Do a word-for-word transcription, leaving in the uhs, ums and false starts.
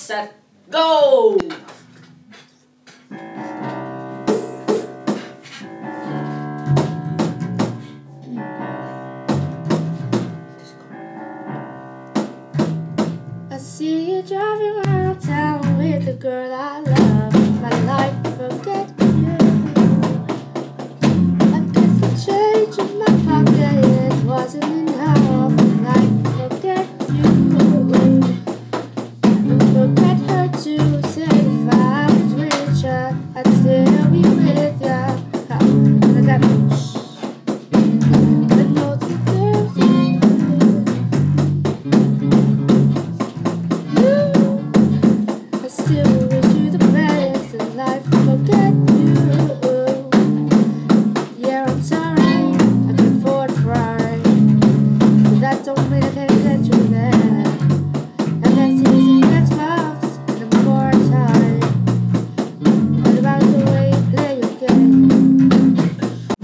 set, go! I see you driving around town with the girl I love. My life, forget you. I put the change in my pocket, it wasn't enough. My life, forget you. And forget her too. Said if I was richer, I'd still be with ya. I got the notes of dirty. Still